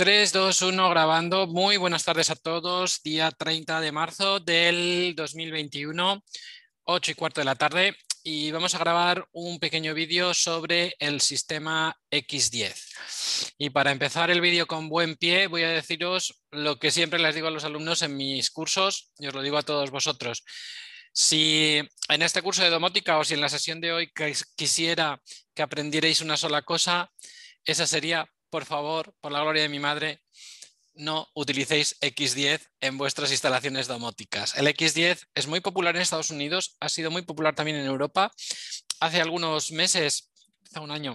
3, 2, 1, grabando. Muy buenas tardes a todos. Día 30 de marzo del 2021, 8:15 de la tarde. Y vamos a grabar un pequeño vídeo sobre el sistema X10. Y para empezar el vídeo con buen pie, voy a deciros lo que siempre les digo a los alumnos en mis cursos, y os lo digo a todos vosotros. Si en este curso de domótica o si en la sesión de hoy quisiera que aprendierais una sola cosa, esa sería: por favor, por la gloria de mi madre, no utilicéis X10 en vuestras instalaciones domóticas. El X10 es muy popular en Estados Unidos, ha sido muy popular también en Europa. Hace algunos meses, hace un año,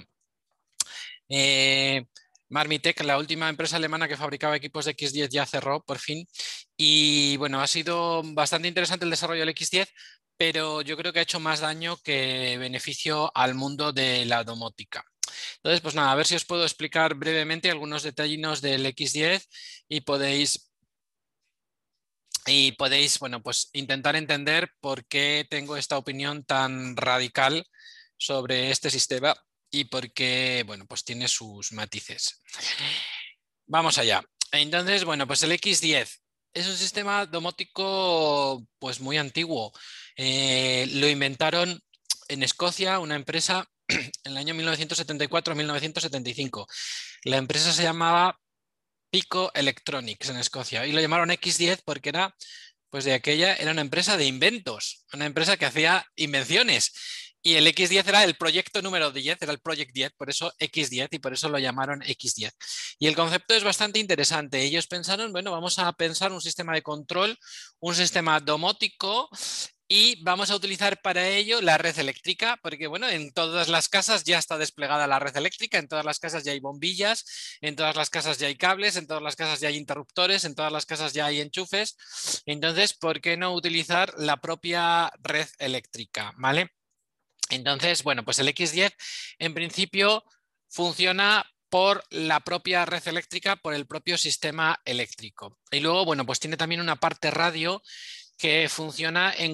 Marmitec, la última empresa alemana que fabricaba equipos de X10, ya cerró por fin. Y bueno, ha sido bastante interesante el desarrollo del X10, pero yo creo que ha hecho más daño que beneficio al mundo de la domótica. Entonces, pues nada, a ver si os puedo explicar brevemente algunos detallinos del X10 y podéis, bueno, pues intentar entender por qué tengo esta opinión tan radical sobre este sistema y por qué, bueno, pues tiene sus matices. Vamos allá. Entonces, bueno, pues el X10 es un sistema domótico pues muy antiguo. Lo inventaron en Escocia, una empresa, en el año 1974-1975. La empresa se llamaba Pico Electronics en Escocia y lo llamaron X10 porque era, pues de aquella, era una empresa de inventos, una empresa que hacía invenciones. Y el X10 era el proyecto número 10, era el Project 10, por eso X10 y por eso lo llamaron X10. Y el concepto es bastante interesante. Ellos pensaron, bueno, vamos a pensar un sistema de control, un sistema domótico, y vamos a utilizar para ello la red eléctrica, porque bueno, en todas las casas ya está desplegada la red eléctrica, en todas las casas ya hay bombillas, en todas las casas ya hay cables, en todas las casas ya hay interruptores, en todas las casas ya hay enchufes. Entonces, ¿por qué no utilizar la propia red eléctrica? ¿Vale? Entonces, bueno, pues el X10 en principio funciona por la propia red eléctrica, por el propio sistema eléctrico. Y luego, bueno, pues tiene también una parte radio que funciona en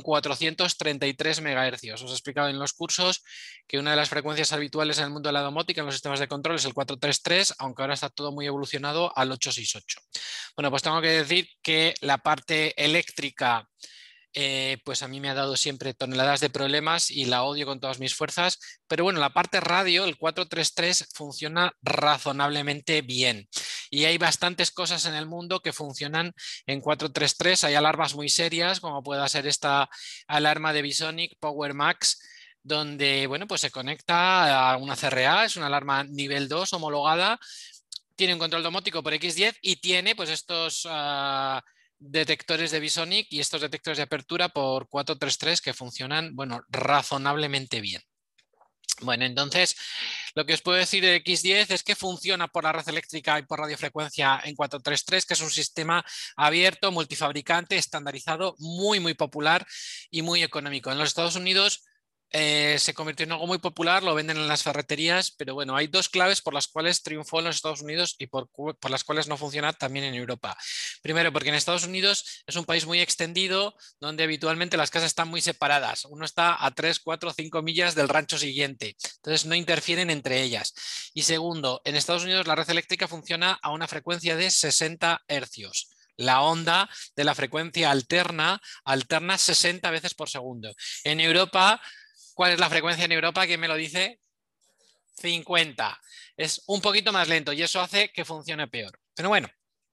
433 MHz. Os he explicado en los cursos que una de las frecuencias habituales en el mundo de la domótica, en los sistemas de control, es el 433, aunque ahora está todo muy evolucionado al 868. Bueno, pues tengo que decir que la parte eléctrica, pues a mí me ha dado siempre toneladas de problemas y la odio con todas mis fuerzas, pero bueno, la parte radio, el 433, funciona razonablemente bien y hay bastantes cosas en el mundo que funcionan en 433. Hay alarmas muy serias, como pueda ser esta alarma de Visonic Power Max, donde bueno, pues se conecta a una CRA, es una alarma nivel 2 homologada, tiene un control domótico por X10 y tiene pues estos detectores de Visonic y estos detectores de apertura por 433 que funcionan, bueno, razonablemente bien. Bueno, entonces lo que os puedo decir de X10 es que funciona por la red eléctrica y por radiofrecuencia en 433, que es un sistema abierto, multifabricante, estandarizado, muy popular y muy económico. En los Estados Unidos se convirtió en algo muy popular, lo venden en las ferreterías, pero bueno, hay dos claves por las cuales triunfó en los Estados Unidos y por las cuales no funciona también en Europa. Primero, porque en Estados Unidos es un país muy extendido, donde habitualmente las casas están muy separadas. Uno está a 3, 4, 5 millas del rancho siguiente, entonces no interfieren entre ellas. Y segundo, en Estados Unidos la red eléctrica funciona a una frecuencia de 60 hercios. La onda de la frecuencia alterna 60 veces por segundo. En Europa, ¿cuál es la frecuencia en Europa? ¿Quién me lo dice? 50. Es un poquito más lento y eso hace que funcione peor. Pero bueno,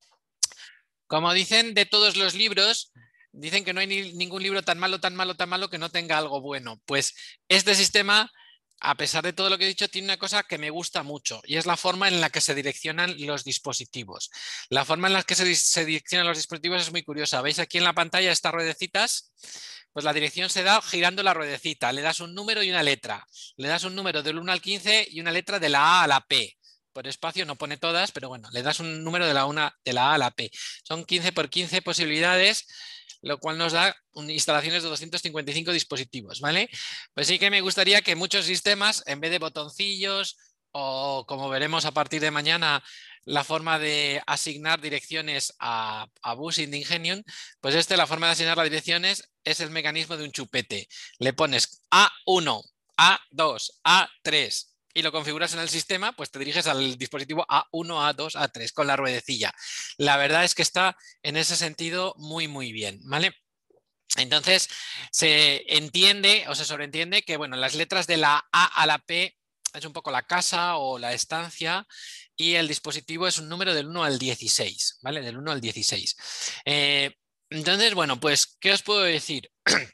como dicen de todos los libros, dicen que no hay ningún libro tan malo que no tenga algo bueno. Pues este sistema, a pesar de todo lo que he dicho, tiene una cosa que me gusta mucho y es la forma en la que se direccionan los dispositivos. La forma en la que se direccionan los dispositivos es muy curiosa. ¿Veis aquí en la pantalla estas ruedecitas? Pues la dirección se da girando la ruedecita. Le das un número y una letra. Le das un número del 1 al 15 y una letra de la A a la P. Por espacio no pone todas, pero bueno, le das un número de la A a la P. Son 15 por 15 posibilidades, lo cual nos da instalaciones de 255 dispositivos, ¿vale? Pues sí que me gustaría que muchos sistemas, en vez de botoncillos o, como veremos a partir de mañana, la forma de asignar direcciones a Busing de Ingenium, pues la forma de asignar las direcciones es el mecanismo de un chupete. Le pones A1, A2, A3, y lo configuras en el sistema, pues te diriges al dispositivo A1, A2, A3 con la ruedecilla. La verdad es que está en ese sentido muy, muy bien, ¿vale? Entonces, se entiende o se sobreentiende que, bueno, las letras de la A a la P es un poco la casa o la estancia y el dispositivo es un número del 1 al 16, ¿vale? Del 1 al 16. Entonces, bueno, pues, ¿qué os puedo decir?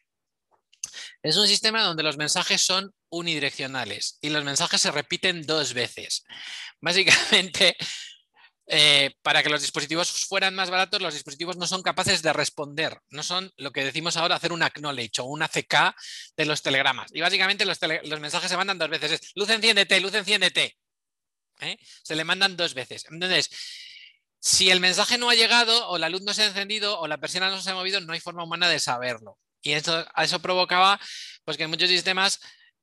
Es un sistema donde los mensajes son unidireccionales y los mensajes se repiten 2 veces. Básicamente, para que los dispositivos fueran más baratos, los dispositivos no son capaces de responder, no son lo que decimos ahora hacer un acknowledge o un ACK de los telegramas. Y básicamente los mensajes se mandan 2 veces. Es luz enciéndete, luz enciéndete. Se le mandan 2 veces. Entonces, si el mensaje no ha llegado o la luz no se ha encendido o la persiana no se ha movido, no hay forma humana de saberlo. Y eso provocaba pues, que en muchos sistemas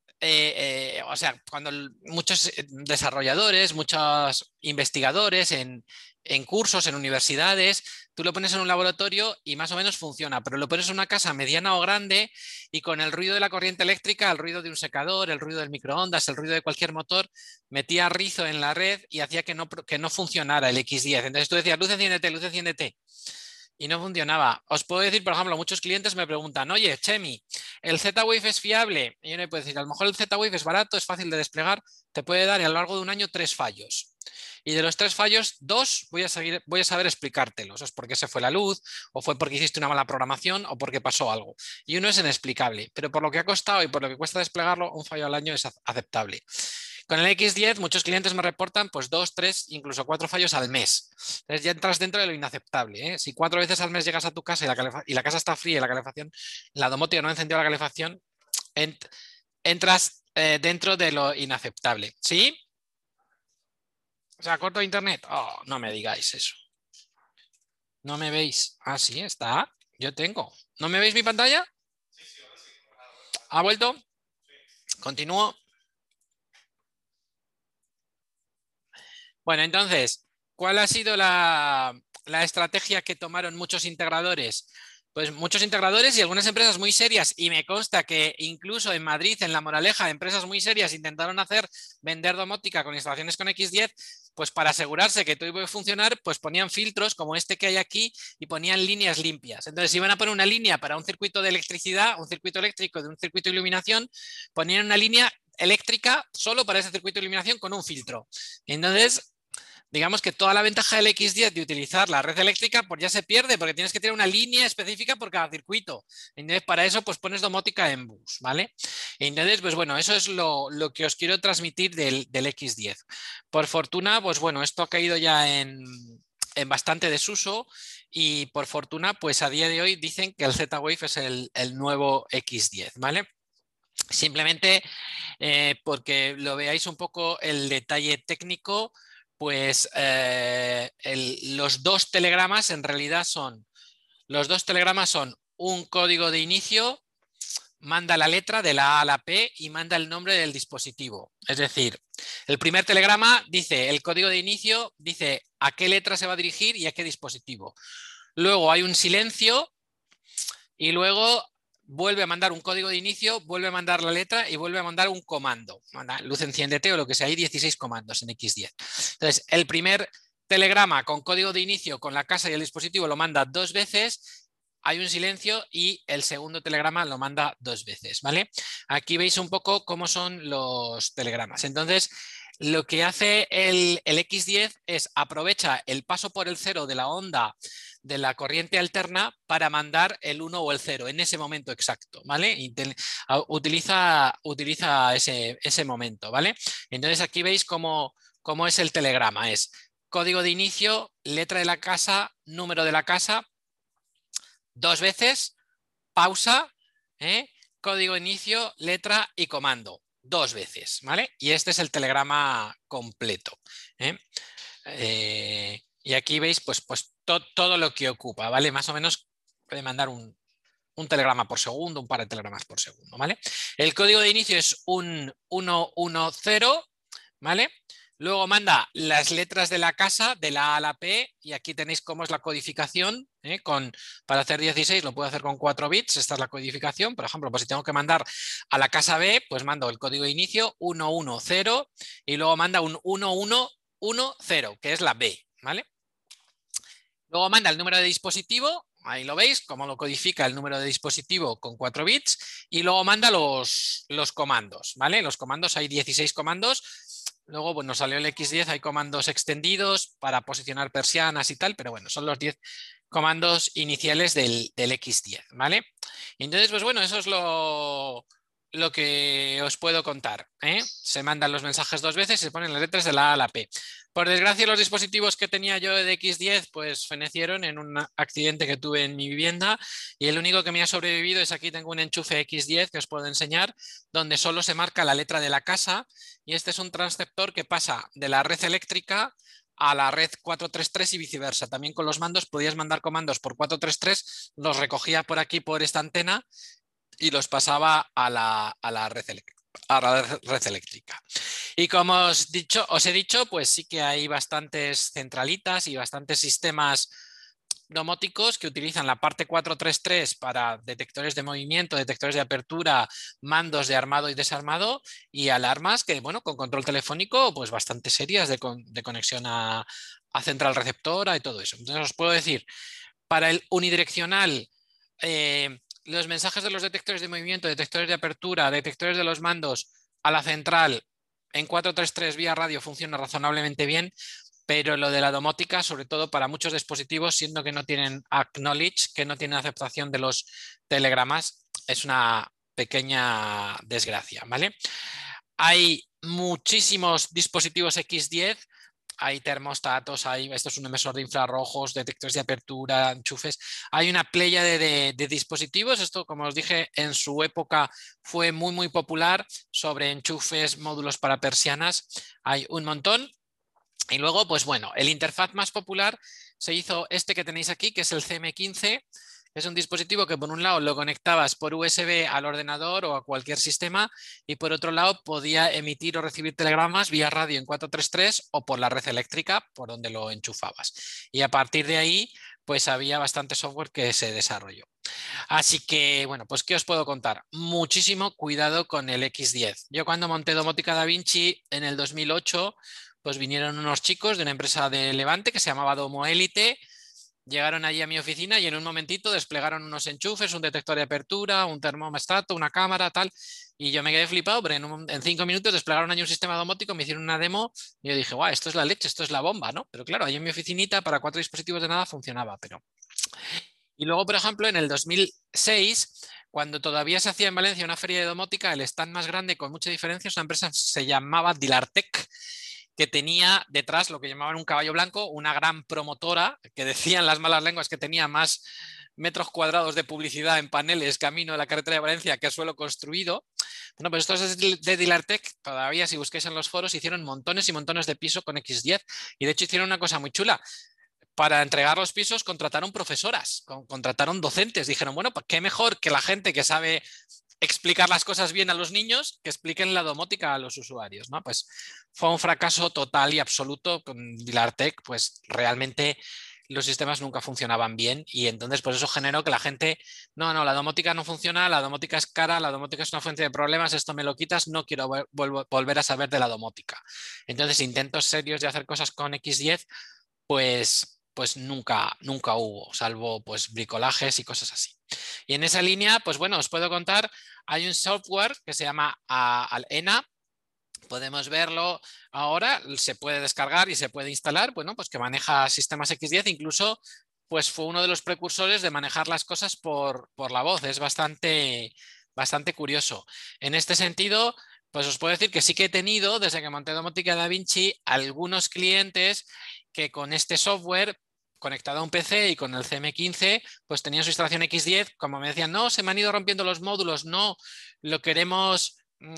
o sea, cuando muchos desarrolladores, muchos investigadores en cursos, en universidades, tú lo pones en un laboratorio y más o menos funciona, pero lo pones en una casa mediana o grande y con el ruido de la corriente eléctrica, el ruido de un secador, el ruido del microondas, el ruido de cualquier motor, metía rizo en la red y hacía que no funcionara el X10. Entonces tú decías, luz enciéndete, luz enciéndete. Y no funcionaba. Os puedo decir, por ejemplo, muchos clientes me preguntan, oye, Chemi, ¿el Z-Wave es fiable? Y yo le puedo decir, a lo mejor el Z-Wave es barato, es fácil de desplegar, te puede dar a lo largo de un año 3 fallos. Y de los 3 fallos, 2 voy a saber explicártelos. Es porque se fue la luz, o fue porque hiciste una mala programación, o porque pasó algo. Y uno es inexplicable, pero por lo que ha costado y por lo que cuesta desplegarlo, un fallo al año es aceptable. Con el X10 muchos clientes me reportan pues 2, 3, incluso 4 fallos al mes. Entonces ya entras dentro de lo inaceptable. Si 4 veces al mes llegas a tu casa y la casa está fría y la calefacción, la domótica no ha encendido la calefacción, entras dentro de lo inaceptable. ¿Sí? O sea, corto internet. Oh, no me digáis eso. ¿No me veis? Ah, sí, está. Yo tengo. ¿No me veis mi pantalla? ¿Ha vuelto? Continúo. Bueno, entonces, ¿cuál ha sido la estrategia que tomaron muchos integradores? Pues muchos integradores y algunas empresas muy serias, y me consta que incluso en Madrid, en La Moraleja, empresas muy serias intentaron vender domótica con instalaciones con X10, pues para asegurarse que todo iba a funcionar, pues ponían filtros como este que hay aquí y ponían líneas limpias. Entonces, si iban a poner una línea para un circuito de electricidad, un circuito eléctrico de un circuito de iluminación, ponían una línea eléctrica solo para ese circuito de iluminación con un filtro. Entonces, digamos que toda la ventaja del X10 de utilizar la red eléctrica pues ya se pierde porque tienes que tener una línea específica por cada circuito. Entonces, para eso pues pones domótica en bus, ¿vale? Entonces, pues bueno, eso es lo que os quiero transmitir del X10. Por fortuna, pues bueno, esto ha caído ya en bastante desuso y por fortuna, pues a día de hoy dicen que el Z-Wave es el nuevo X10, ¿vale? Simplemente porque lo veáis un poco el detalle técnico, pues los 2 telegramas en realidad son un código de inicio, manda la letra de la A a la P y manda el nombre del dispositivo. Es decir, el primer telegrama dice, el código de inicio dice a qué letra se va a dirigir y a qué dispositivo. Luego hay un silencio y luego vuelve a mandar un código de inicio, vuelve a mandar la letra y vuelve a mandar un comando. Manda luz enciéndete o lo que sea, hay 16 comandos en X10. Entonces, el primer telegrama con código de inicio con la casa y el dispositivo lo manda 2 veces, hay un silencio y el segundo telegrama lo manda 2 veces, ¿vale? Aquí veis un poco cómo son los telegramas. Entonces, lo que hace el X10 es aprovecha el paso por el cero de la onda de la corriente alterna para mandar el 1 o el 0 en ese momento exacto, ¿vale? Utiliza ese momento, ¿vale? Entonces aquí veis cómo es el telegrama. Es código de inicio, letra de la casa, número de la casa, 2 veces, pausa, código de inicio, letra y comando. 2 veces, ¿vale? Y este es el telegrama completo. Y aquí veis pues todo lo que ocupa, ¿vale? Más o menos puede mandar un telegrama por segundo, un par de telegramas por segundo, ¿vale? El código de inicio es un 110, ¿vale? Luego manda las letras de la casa, de la A a la P, y aquí tenéis cómo es la codificación. Para hacer 16 lo puedo hacer con 4 bits, esta es la codificación. Por ejemplo, pues si tengo que mandar a la casa B, pues mando el código de inicio 110 y luego manda un 1110, que es la B, ¿vale? Luego manda el número de dispositivo, ahí lo veis, cómo lo codifica el número de dispositivo con 4 bits, y luego manda los comandos, ¿vale? Los comandos, hay 16 comandos. Luego, bueno, salió el X10, hay comandos extendidos para posicionar persianas y tal, pero bueno, son los 10 comandos iniciales del X10, ¿vale? Entonces, pues bueno, eso es lo que os puedo contar, ¿eh? Se mandan los mensajes 2 veces y se ponen las letras de la A a la P. Por desgracia, los dispositivos que tenía yo de X10 pues fenecieron en un accidente que tuve en mi vivienda, y el único que me ha sobrevivido es aquí. Tengo un enchufe X10 que os puedo enseñar, donde solo se marca la letra de la casa, y este es un transceptor que pasa de la red eléctrica a la red 433 y viceversa. También con los mandos podías mandar comandos por 433, los recogía por aquí por esta antena y los pasaba a la red eléctrica. Y como os he dicho, pues sí que hay bastantes centralitas y bastantes sistemas domóticos que utilizan la parte 433 para detectores de movimiento, detectores de apertura, mandos de armado y desarmado, y alarmas que, bueno, con control telefónico, pues bastante serias de conexión a central receptora y todo eso. Entonces os puedo decir, para el unidireccional, los mensajes de los detectores de movimiento, detectores de apertura, detectores de los mandos a la central en 433 vía radio funciona razonablemente bien, pero lo de la domótica, sobre todo para muchos dispositivos, siendo que no tienen acknowledge, que no tienen aceptación de los telegramas, es una pequeña desgracia, ¿vale? Hay muchísimos dispositivos X10, hay termostatos, esto es un emisor de infrarrojos, detectores de apertura, enchufes. Hay una playa de dispositivos. Esto, como os dije, en su época fue muy popular, sobre enchufes, módulos para persianas. Hay un montón. Y luego, pues bueno, el interfaz más popular se hizo este que tenéis aquí, que es el CM15. Es un dispositivo que por un lado lo conectabas por USB al ordenador o a cualquier sistema, y por otro lado podía emitir o recibir telegramas vía radio en 433 o por la red eléctrica por donde lo enchufabas. Y a partir de ahí pues había bastante software que se desarrolló. Así que, bueno, pues ¿qué os puedo contar? Muchísimo cuidado con el X10. Yo cuando monté Domótica Da Vinci en el 2008, pues vinieron unos chicos de una empresa de Levante que se llamaba Domo Elite. Llegaron allí a mi oficina y en un momentito desplegaron unos enchufes, un detector de apertura, un termostato, una cámara, tal. Y yo me quedé flipado, pero en 5 minutos desplegaron allí un sistema domótico, me hicieron una demo y yo dije, guau, esto es la leche, esto es la bomba, ¿no? Pero claro, ahí en mi oficinita para 4 dispositivos de nada funcionaba, pero... Y luego, por ejemplo, en el 2006, cuando todavía se hacía en Valencia una feria de domótica, el stand más grande con mucha diferencia es una empresa que se llamaba Dilartec, que tenía detrás lo que llamaban un caballo blanco, una gran promotora, que decían las malas lenguas que tenía más metros cuadrados de publicidad en paneles camino de la carretera de Valencia que suelo construido. Bueno, pues estos de Dilartec, todavía si busquáis en los foros, hicieron montones y montones de piso con X10, y de hecho hicieron una cosa muy chula. Para entregar los pisos contrataron profesoras, contrataron docentes. Dijeron, bueno, pues qué mejor que la gente que sabe explicar las cosas bien a los niños que expliquen la domótica a los usuarios, ¿no? Pues fue un fracaso total y absoluto con Dilartec, pues realmente los sistemas nunca funcionaban bien, y entonces pues eso generó que la gente, no, la domótica no funciona, la domótica es cara, la domótica es una fuente de problemas, esto me lo quitas, no quiero volver a saber de la domótica. Entonces intentos serios de hacer cosas con X10, pues nunca hubo, salvo pues bricolajes y cosas así. Y en esa línea, pues bueno, os puedo contar, hay un software que se llama Alena. Podemos verlo ahora, se puede descargar y se puede instalar, bueno, pues que maneja sistemas X10, incluso pues fue uno de los precursores de manejar las cosas por la voz. Es bastante curioso. En este sentido, pues os puedo decir que sí que he tenido, desde que monté Domótica Da Vinci, algunos clientes que con este software conectado a un PC y con el CM15, pues tenían su instalación X10, como me decían, no, se me han ido rompiendo los módulos, no, lo queremos...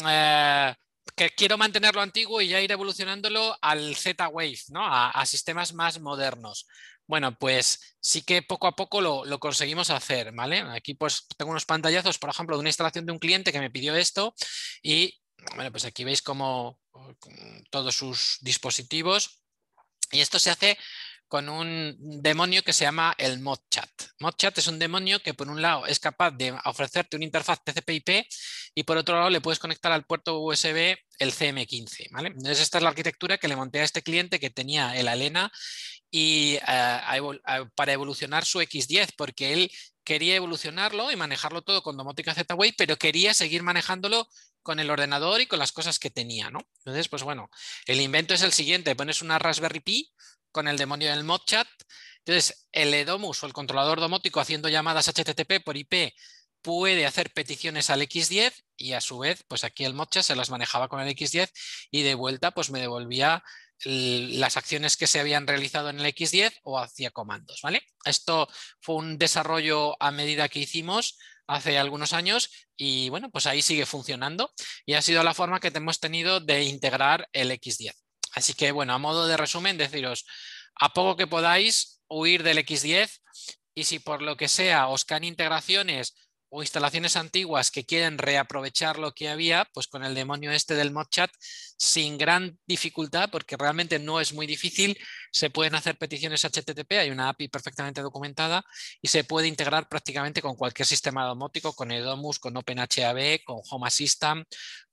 que quiero mantenerlo antiguo y ya ir evolucionándolo al Z-Wave, ¿no? A sistemas más modernos. Bueno, pues sí que poco a poco lo conseguimos hacer, ¿vale? Aquí pues tengo unos pantallazos, por ejemplo, de una instalación de un cliente que me pidió esto, y Bueno, pues aquí veis como todos sus dispositivos. Y esto se hace con un demonio que se llama el ModChat. ModChat es un demonio que por un lado es capaz de ofrecerte una interfaz TCP/IP y por otro lado le puedes conectar al puerto USB el CM15. ¿Vale? Entonces esta es la arquitectura que le monté a este cliente que tenía el Alena y para evolucionar su X10, porque él quería evolucionarlo y manejarlo todo con domótica Z-Wave, pero quería seguir manejándolo con el ordenador y con las cosas que tenía, ¿no? Entonces, pues bueno, el invento es el siguiente, pones una Raspberry Pi con el demonio del ModChat, entonces el eDomus o el controlador domótico haciendo llamadas HTTP por IP puede hacer peticiones al X10 y a su vez, pues aquí el ModChat se las manejaba con el X10 y de vuelta pues me devolvía las acciones que se habían realizado en el X10 o hacía comandos, ¿vale? Esto fue un desarrollo a medida que hicimos hace algunos años y bueno, pues ahí sigue funcionando y ha sido la forma que hemos tenido de integrar el X10. Así que bueno, a modo de resumen, deciros, a poco que podáis huir del X10 y si por lo que sea os caen integraciones o instalaciones antiguas que quieren reaprovechar lo que había, pues con el demonio este del ModChat, sin gran dificultad, porque realmente no es muy difícil, se pueden hacer peticiones HTTP, hay una API perfectamente documentada y se puede integrar prácticamente con cualquier sistema domótico, con eDomus, con OpenHAB, con Home Assistant,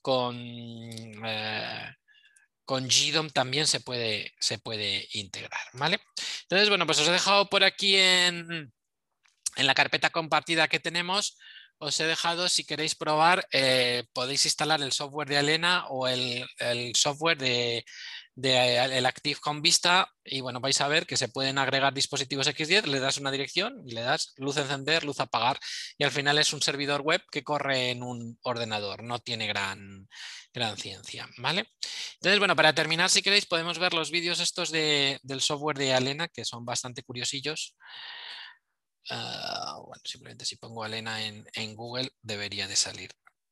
con GDOM también se puede integrar, ¿vale? Entonces, bueno, pues os he dejado por aquí en la carpeta compartida que tenemos, os he dejado, si queréis probar, podéis instalar el software de Alena o el software de el Active Home Vista y bueno, vais a ver que se pueden agregar dispositivos X10, le das una dirección y le das luz encender, luz apagar y al final es un servidor web que corre en un ordenador, no tiene gran ciencia, ¿vale? Entonces, bueno, para terminar, si queréis, podemos ver los vídeos estos del software de Alena, que son bastante curiosillos. Bueno, simplemente si pongo Alena en Google debería de salir.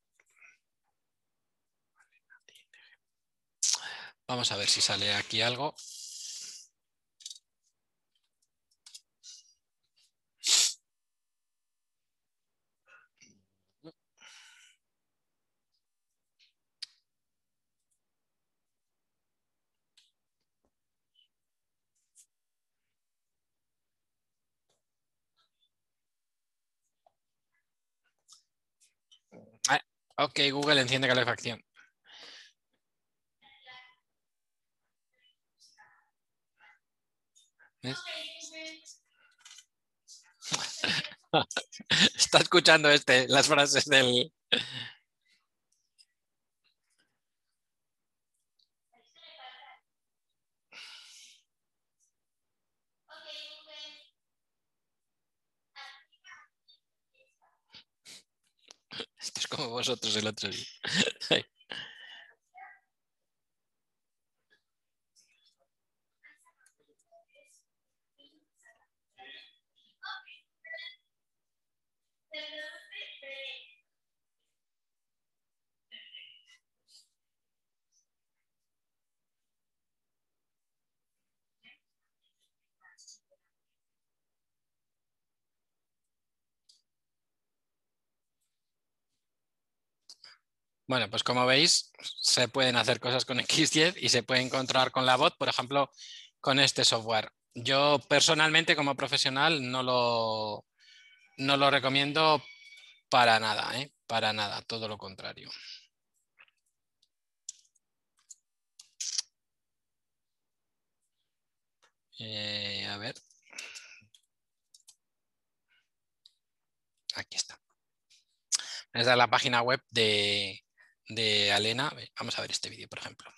Vamos a ver si sale aquí algo. Ok, Google enciende calefacción. ¿Ves? Está escuchando las frases del... Esto es como vosotros el otro día. Bueno, pues como veis, se pueden hacer cosas con X10 y se puede encontrar con la bot, por ejemplo, con este software. Yo personalmente, como profesional, no lo recomiendo para nada, ¿eh? Para nada, todo lo contrario. A ver. Aquí está. Esta es la página web de Alena. Vamos a ver este vídeo, por ejemplo.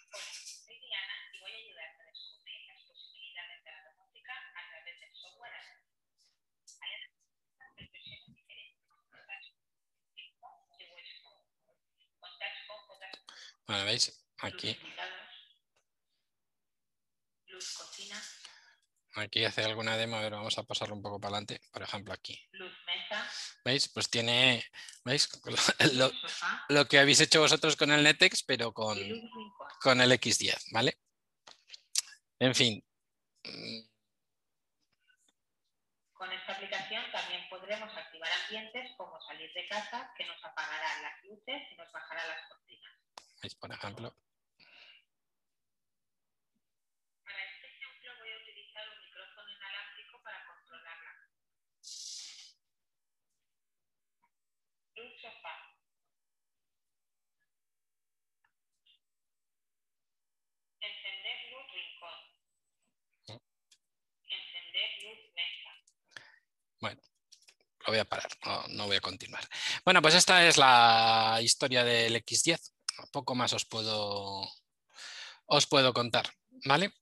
Bueno, ¿veis? Aquí. Aquí hace alguna demo, a ver, vamos a pasarlo un poco para adelante, por ejemplo aquí. ¿Veis? Pues tiene, ¿veis? Lo que habéis hecho vosotros con el Netex, pero con el X10, ¿vale? En fin. Con esta aplicación también podremos activar ambientes como salir de casa, que nos apagará las luces y nos bajará las cortinas. ¿Veis? Por ejemplo. Para este ejemplo voy a utilizar un micrófono inalámbrico para controlarla. Luz sofá. Encender luz rincón. Encender luz mesa. Bueno, lo voy a parar, no voy a continuar. Bueno, pues esta es la historia del X10. Poco más os puedo contar, ¿vale?